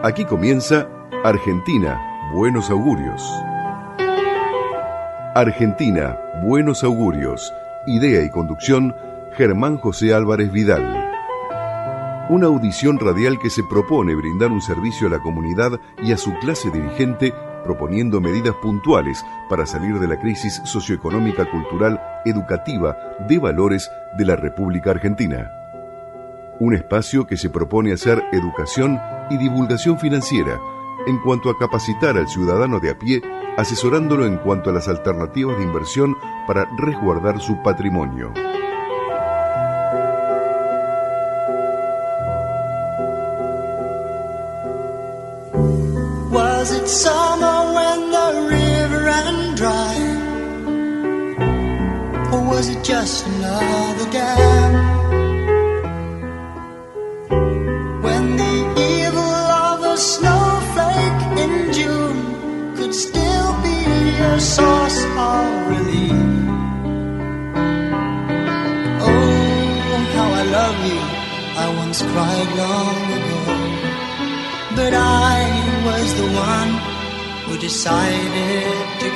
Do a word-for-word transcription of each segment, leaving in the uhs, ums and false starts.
Aquí comienza Argentina, Buenos Augurios. Argentina, Buenos Augurios. Idea y conducción, Germán José Álvarez Vidal. Una audición radial que se propone brindar un servicio a la comunidad y a su clase dirigente, proponiendo medidas puntuales para salir de la crisis socioeconómica, cultural, educativa, de valores de la República Argentina. Un espacio que se propone hacer educación y divulgación financiera en cuanto a capacitar al ciudadano de a pie, asesorándolo en cuanto a las alternativas de inversión para resguardar su patrimonio. Was it summer when the river ran dry? Or was it just another dam? When the evil of a snowflake in June could still be a source of relief. Oh, how I love you, I once cried long ago. But I was the one who decided to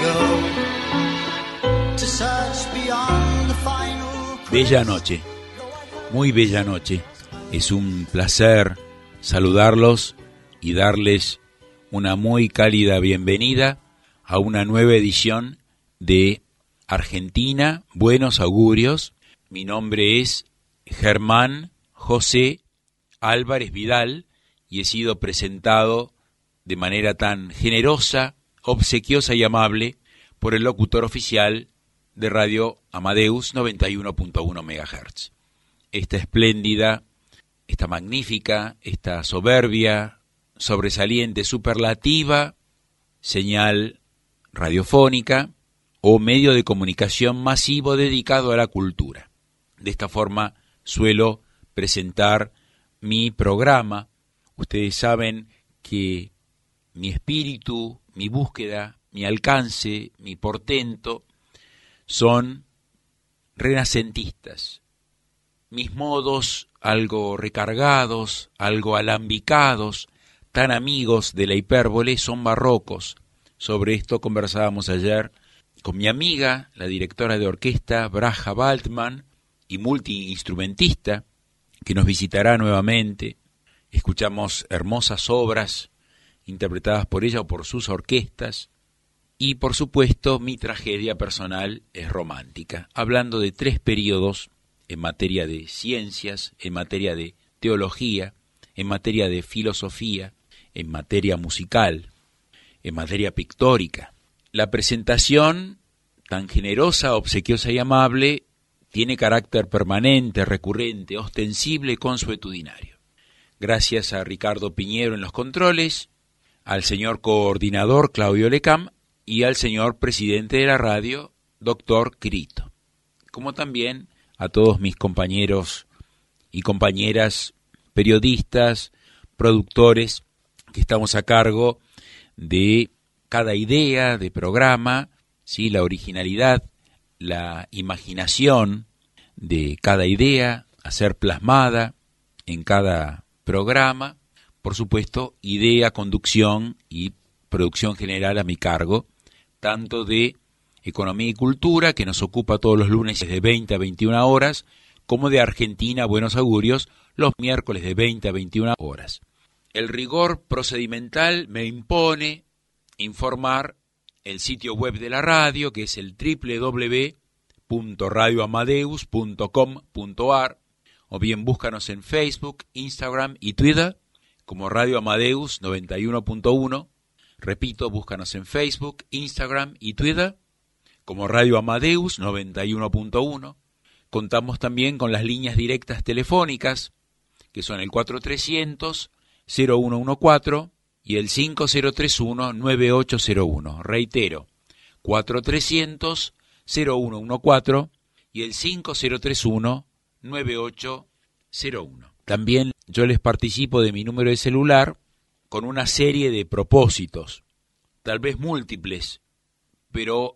go to search beyond the final. Bella noche, muy bella noche. Es un placer saludarlos y darles una muy cálida bienvenida a una nueva edición de Argentina, Buenos Augurios. Mi nombre es Germán José Álvarez Vidal y he sido presentado de manera tan generosa, obsequiosa y amable por el locutor oficial de Radio Amadeus noventa y uno punto uno megahertz. Esta espléndida, esta magnífica, esta soberbia, sobresaliente, superlativa señal radiofónica o medio de comunicación masivo dedicado a la cultura. De esta forma suelo presentar mi programa. Ustedes saben que mi espíritu, mi búsqueda, mi alcance, mi portento son renacentistas. Mis modos algo recargados, algo alambicados, tan amigos de la hipérbole, son barrocos. Sobre esto conversábamos ayer con mi amiga, la directora de orquesta Braja Baltman y multiinstrumentista, que nos visitará nuevamente. Escuchamos hermosas obras interpretadas por ella o por sus orquestas. Y por supuesto mi tragedia personal es romántica, hablando de tres periodos en materia de ciencias, en materia de teología, en materia de filosofía, en materia musical, en materia pictórica. La presentación, tan generosa, obsequiosa y amable, tiene carácter permanente, recurrente, ostensible, consuetudinario. Gracias a Ricardo Piñero en los controles, al señor coordinador Claudio Lecam y al señor presidente de la radio, doctor Crito, como también a todos mis compañeros y compañeras periodistas, productores, que estamos a cargo de cada idea de programa, ¿sí? La originalidad, la imaginación de cada idea a ser plasmada en cada programa, por supuesto, idea, conducción y producción general a mi cargo, tanto de Economía y Cultura, que nos ocupa todos los lunes de veinte a veintiuna horas, como de Argentina, Buenos Augurios, los miércoles de veinte a veintiuna horas. El rigor procedimental me impone informar el sitio web de la radio, que es el doble u doble u doble u punto radio amadeus punto com punto a r, o bien búscanos en Facebook, Instagram y Twitter como Radio Amadeus noventa y uno punto uno. Repito, búscanos en Facebook, Instagram y Twitter como Radio Amadeus noventa y uno punto uno. Contamos también con las líneas directas telefónicas, que son el cuatro trescientos, cero uno uno cuatro y el cinco cero tres uno, nueve ocho cero uno. Reitero, cuatro trescientos, cero uno uno cuatro y el cinco cero tres uno, nueve ocho cero uno. También yo les participo de mi número de celular con una serie de propósitos, tal vez múltiples, pero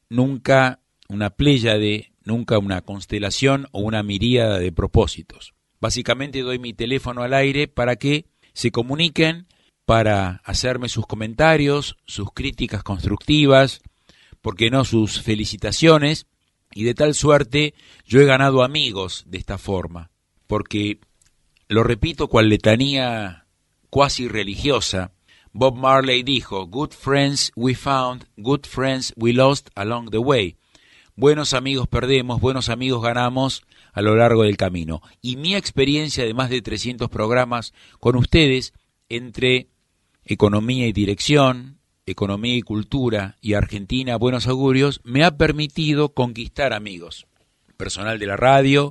nunca una pléyade, nunca una constelación o una miríada de propósitos. Básicamente doy mi teléfono al aire para que se comuniquen para hacerme sus comentarios, sus críticas constructivas, por qué no sus felicitaciones, y de tal suerte yo he ganado amigos de esta forma, porque, lo repito cual letanía cuasi religiosa, Bob Marley dijo, "Good friends we found, good friends we lost along the way". Buenos amigos perdemos, buenos amigos ganamos a lo largo del camino. Y mi experiencia de más de trescientos programas con ustedes, entre economía y dirección, economía y cultura y Argentina, buenos augurios, me ha permitido conquistar amigos. Personal de la radio,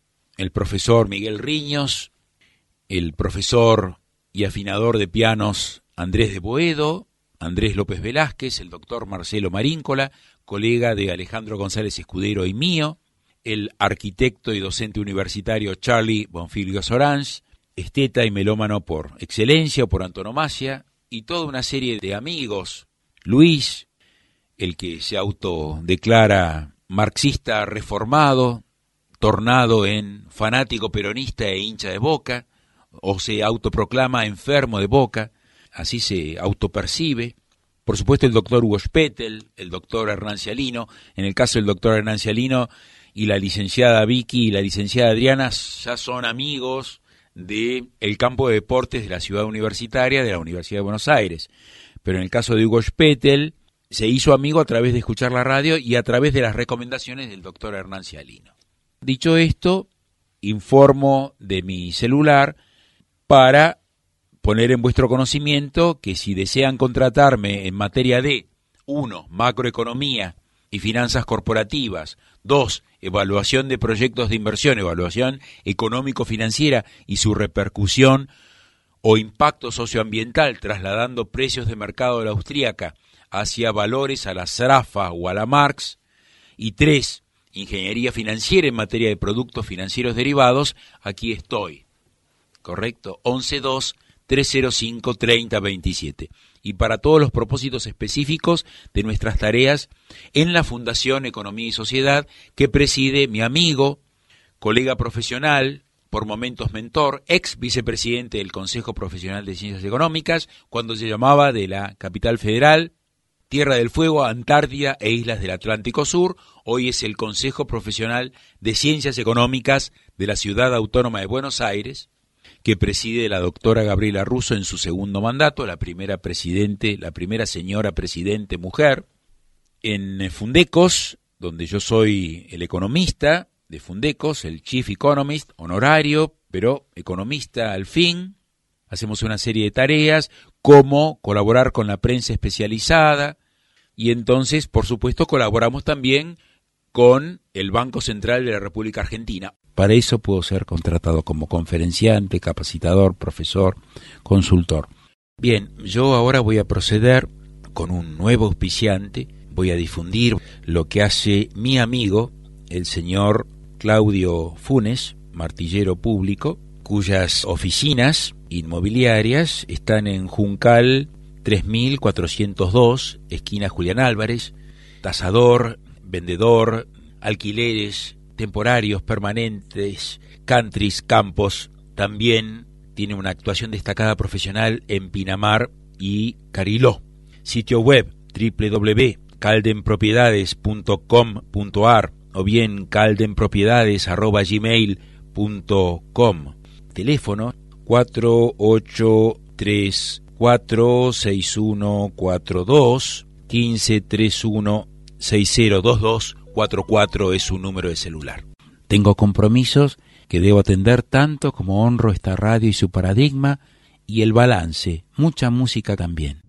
el profesor Miguel Riños, el profesor y afinador de pianos Andrés de Boedo, Andrés López Velázquez, el doctor Marcelo Maríncola, colega de Alejandro González Escudero y mío, el arquitecto y docente universitario Charlie Bonfilio Sorange, esteta y melómano por excelencia o por antonomasia, y toda una serie de amigos, Luis, el que se autodeclara marxista reformado, tornado en fanático peronista e hincha de Boca, o se autoproclama enfermo de Boca, así se autopercibe. Por supuesto el doctor Hugo Spettel, el doctor Hernán Cialino, en el caso del doctor Hernán Cialino y la licenciada Vicky y la licenciada Adriana ya son amigos del campo de deportes de la ciudad universitaria, de la Universidad de Buenos Aires. Pero en el caso de Hugo Spettel se hizo amigo a través de escuchar la radio y a través de las recomendaciones del doctor Hernán Cialino. Dicho esto, informo de mi celular para poner en vuestro conocimiento que si desean contratarme en materia de uno macroeconomía y finanzas corporativas, dos evaluación de proyectos de inversión, evaluación económico-financiera y su repercusión o impacto socioambiental, trasladando precios de mercado de la austríaca hacia valores a la Srafa o a la Marx, y tres, ingeniería financiera en materia de productos financieros derivados, aquí estoy, ¿correcto? once dos trescientos cinco treinta veintisiete. Y para todos los propósitos específicos de nuestras tareas en la Fundación Economía y Sociedad que preside mi amigo, colega profesional, por momentos mentor, ex vicepresidente del Consejo Profesional de Ciencias Económicas, cuando se llamaba de la Capital Federal, Tierra del Fuego, Antártida e Islas del Atlántico Sur. Hoy es el Consejo Profesional de Ciencias Económicas de la Ciudad Autónoma de Buenos Aires, que preside la doctora Gabriela Russo en su segundo mandato, la primera presidente, la primera señora presidente mujer. En Fundecos, donde yo soy el economista de Fundecos, el Chief Economist, honorario, pero economista al fin. Hacemos una serie de tareas, como colaborar con la prensa especializada, y entonces, por supuesto, colaboramos también con el Banco Central de la República Argentina. Para eso puedo ser contratado como conferenciante, capacitador, profesor, consultor. Bien, yo ahora voy a proceder con un nuevo auspiciante. Voy a difundir lo que hace mi amigo, el señor Claudio Funes, martillero público, cuyas oficinas inmobiliarias están en Juncal tres mil cuatrocientos dos, esquina Julián Álvarez, tasador, vendedor, alquileres temporarios, permanentes, countries, campos. También tiene una actuación destacada profesional en Pinamar y Cariló. Sitio web doble u doble u doble u punto caldenpropiedades punto com punto a r o bien caldenpropiedades arroba gmail punto com. Teléfono cuatro ocho tres cuatro seis uno cuatro dos uno cinco tres uno seis cero dos dos cuatro cuatro es su número de celular. Tengo compromisos que debo atender tanto como honro esta radio y su paradigma y el balance, mucha música también.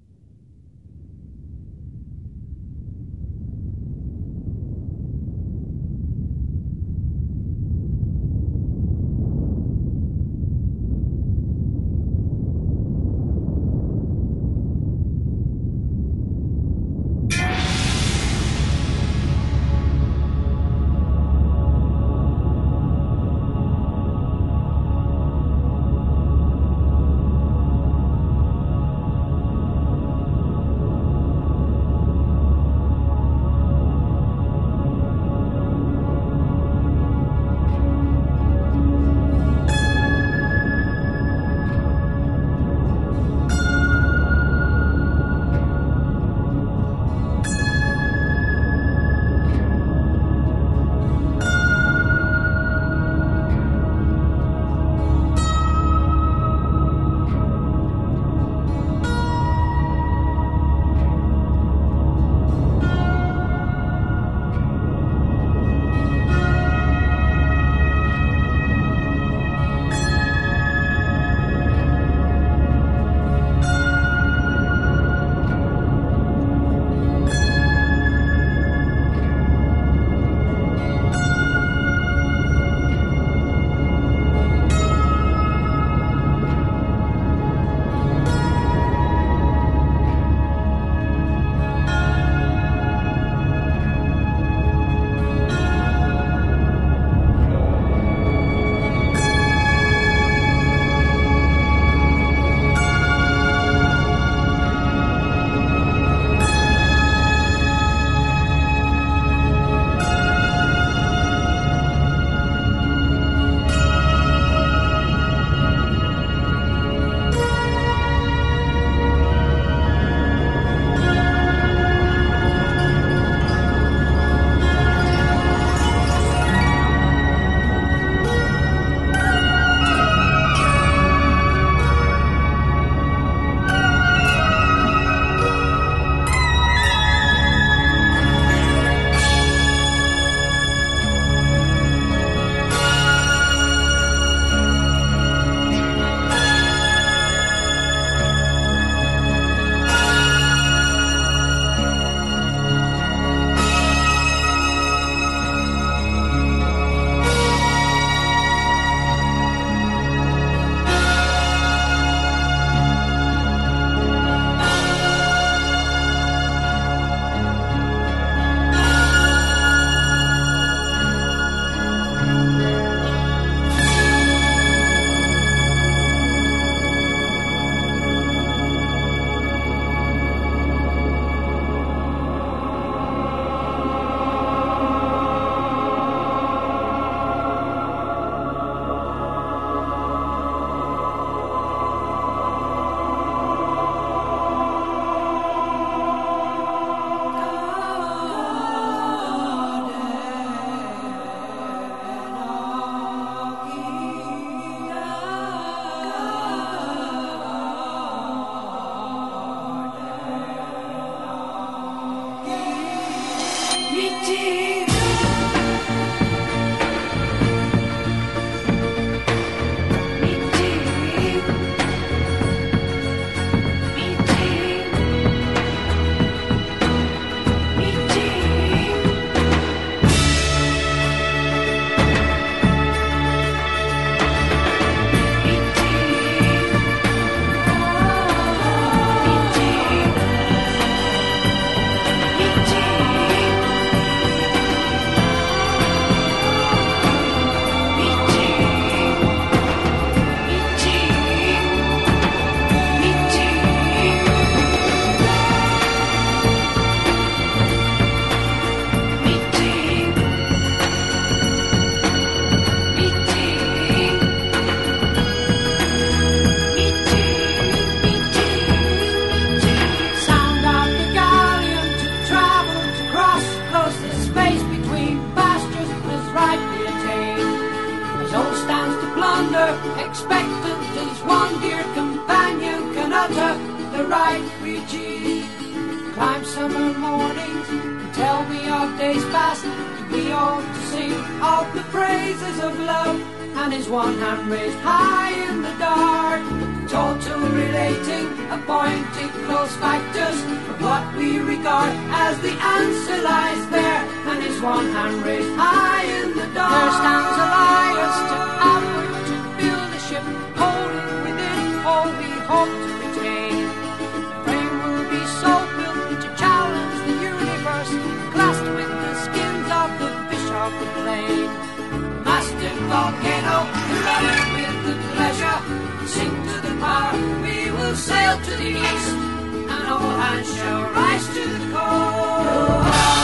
His own stands to plunder, expectant as one dear companion can utter the right regime. Climb summer mornings and tell me of days past. We ought to sing of the praises of love, and his one hand raised high in the dark, total relating appointed close factors of what we regard as the answer lies there, and his one hand raised high in the dark. There stands Elias to outward to build a ship, holding within all we hope to retain. The frame will be so built to challenge the universe, glassed with the skins of the fish of the plain. Master volcano, running with the pleasure, sink to the power, we will sail to the east, and all hands shall rise to the call.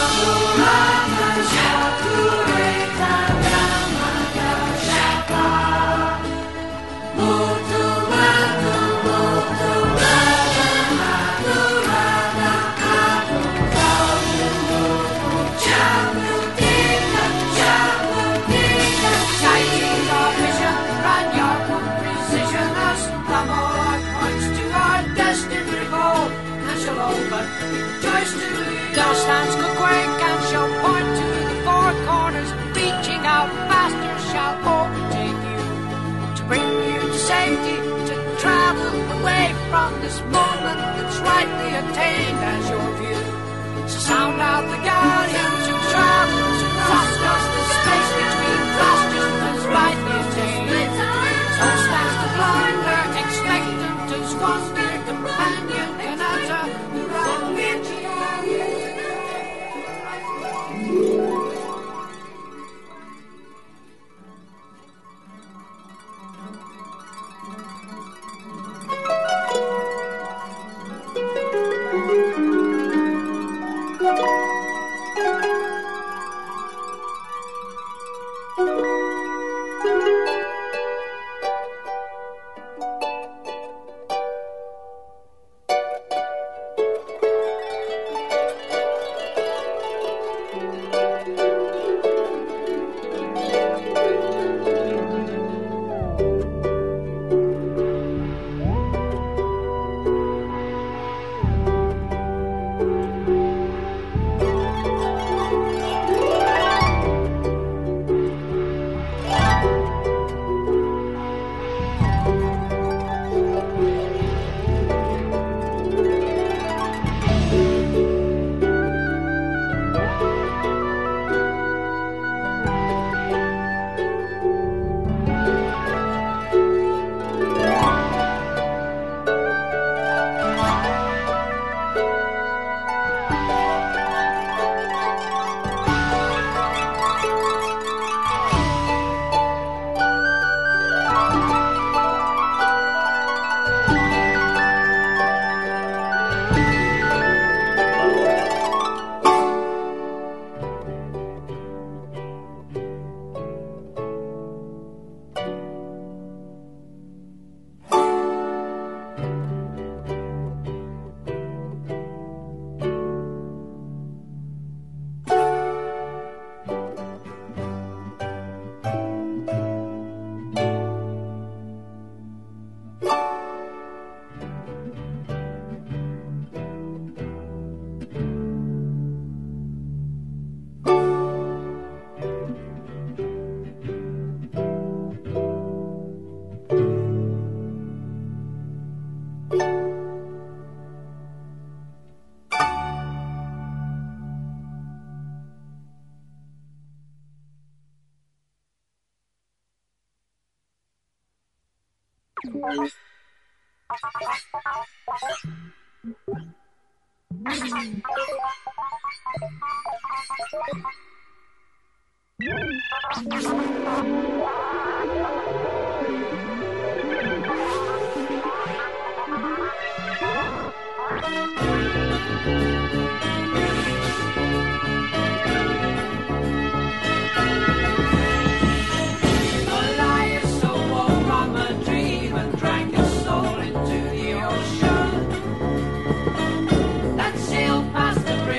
There stands Coquake and shall point to the four corners, reaching out faster shall overtake you, to bring you to safety, to travel away from this moment that's rightly attained as your view. So sound out the galleons who travel to cross the space between pastures that's rightly attained. So stands the blinder, expectant as one dear companion can utter the right reaching.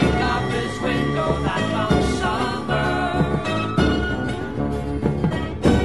That long summer.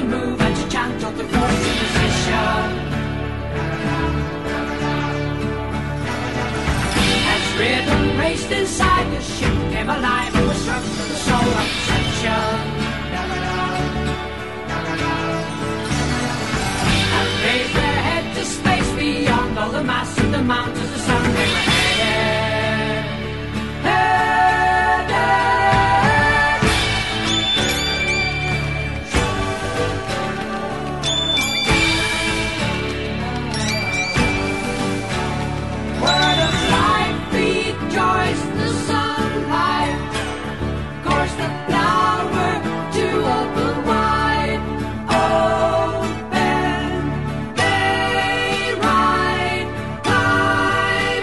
move and to chant out the chorus in position. As rhythm raced inside the ship came alive and was struck to the soul of perception. And raised their head to space beyond all the mass of the mountains, the sun they were headed, headed. Word of life rejoiced the sunlight, coursed the flower to open wide. Open, they ride, climb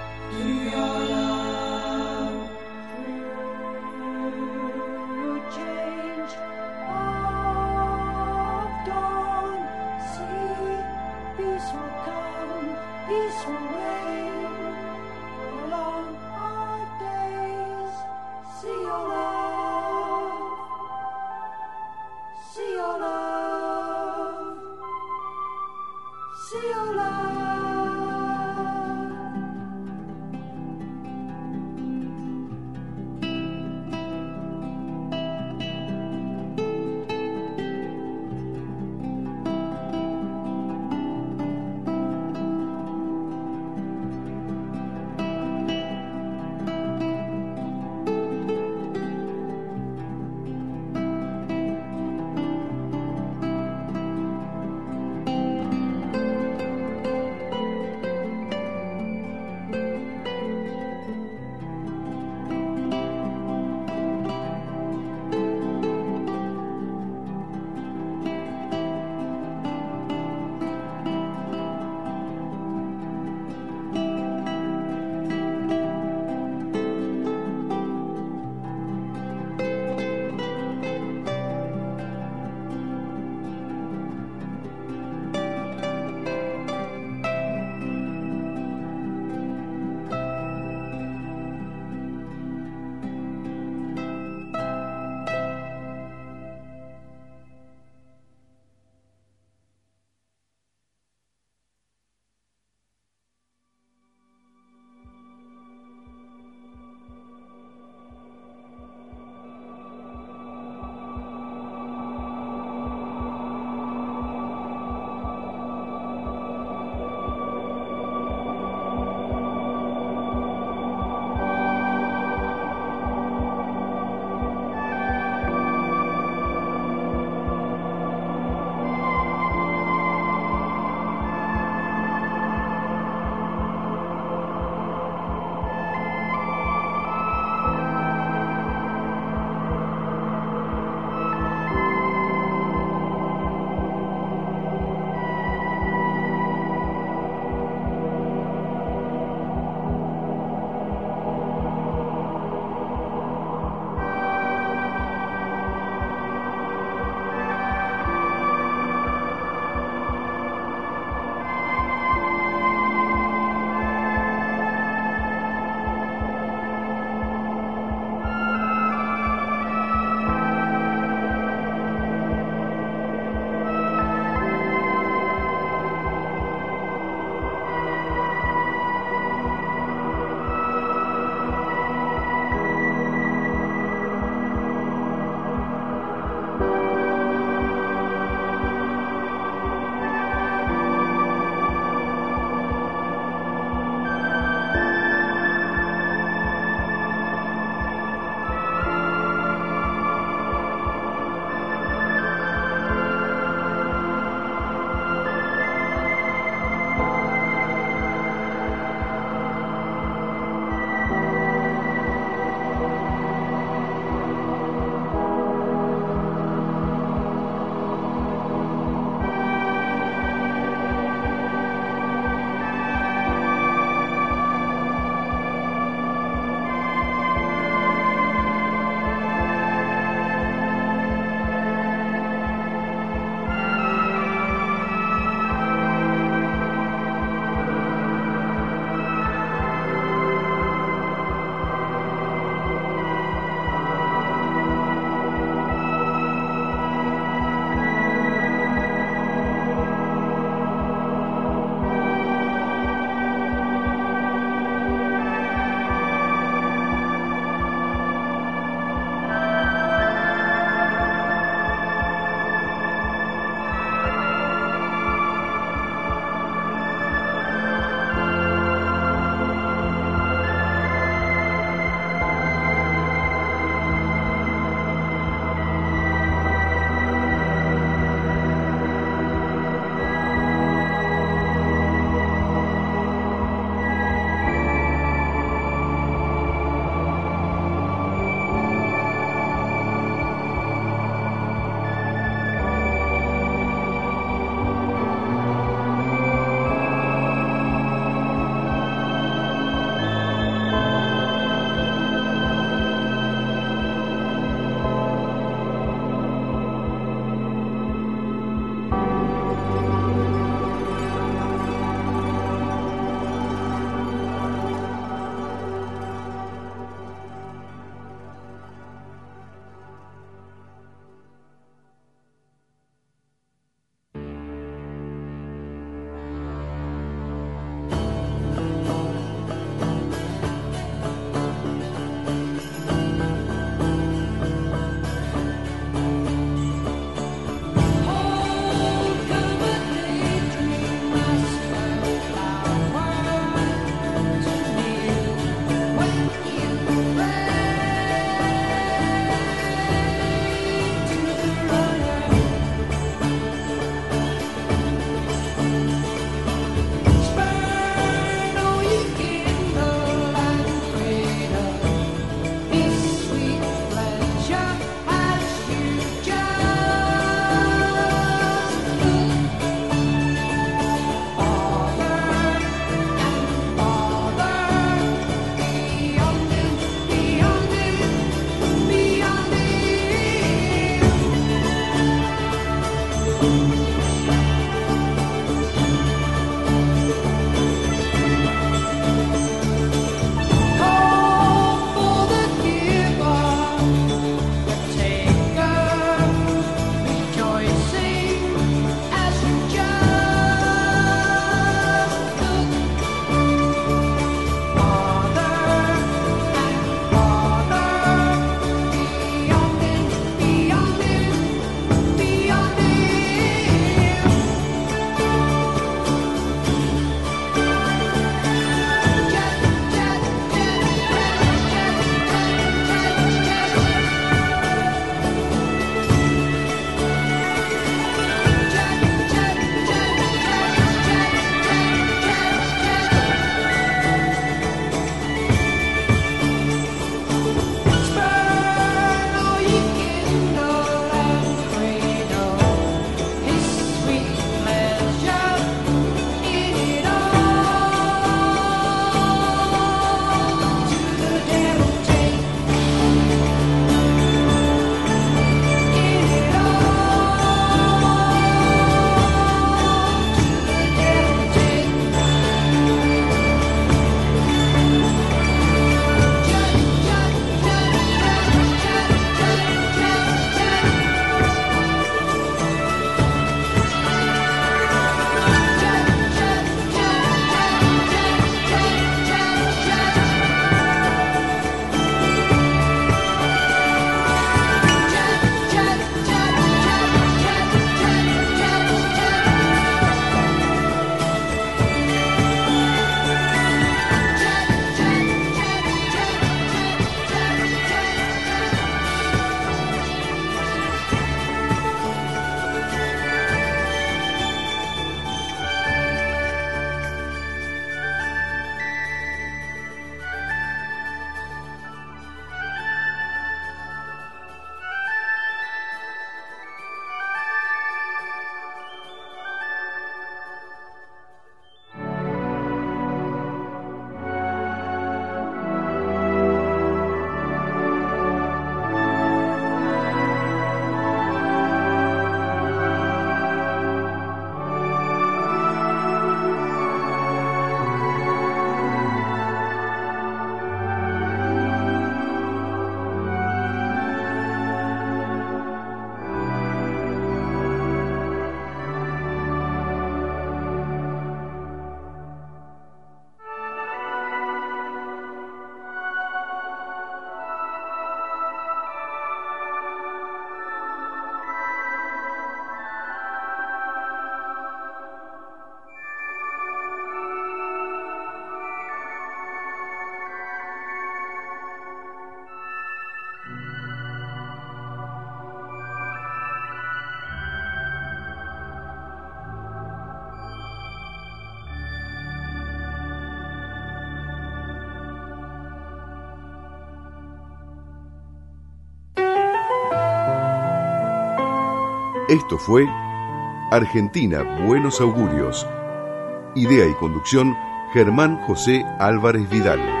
Esto fue Argentina, Buenos Augurios. Idea y conducción, Germán José Álvarez Vidal.